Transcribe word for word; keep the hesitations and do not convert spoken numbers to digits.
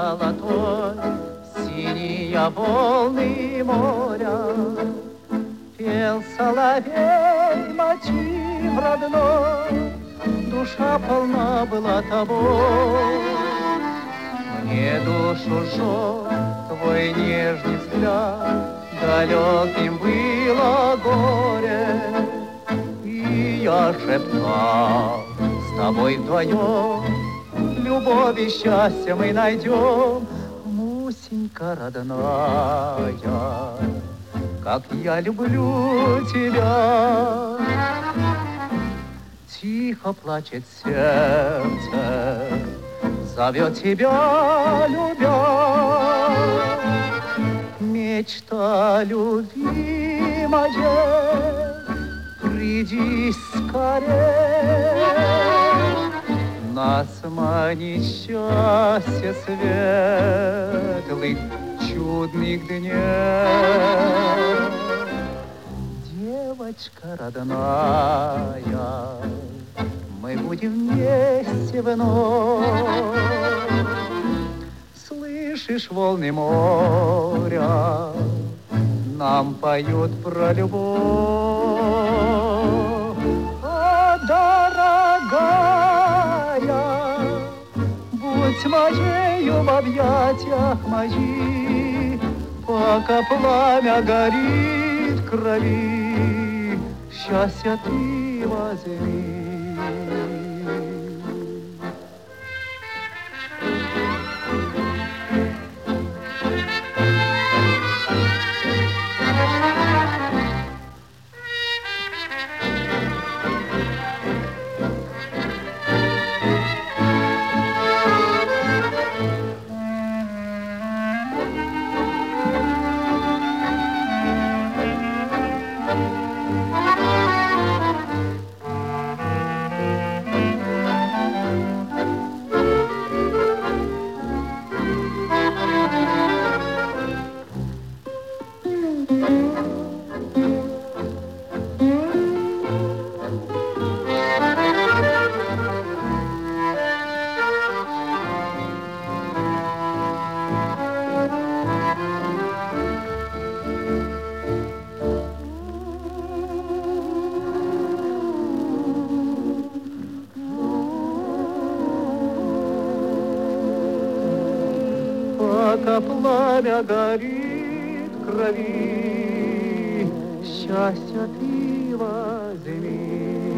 золотой, синие волны моря. Пел соловей мотив родной, душа полна была тобой. Мне душу жжет твой нежный взгляд, далеким было горе. И я шептал, с тобой вдвоем любовь и счастье мы найдем. Мусенька родная, как я люблю тебя. Тихо плачет сердце, зовет тебя, любя. Мечта любимая, приди скорее. Нас манит счастье светлых чудных дней. Девочка родная, мы будем вместе вновь. Слышишь, волны моря нам поют про любовь. А, дорогая, будь моею в объятиях моих, пока пламя горит в крови, счастье ты возьми. Пока пламя горит в крови, счастье ты возьми.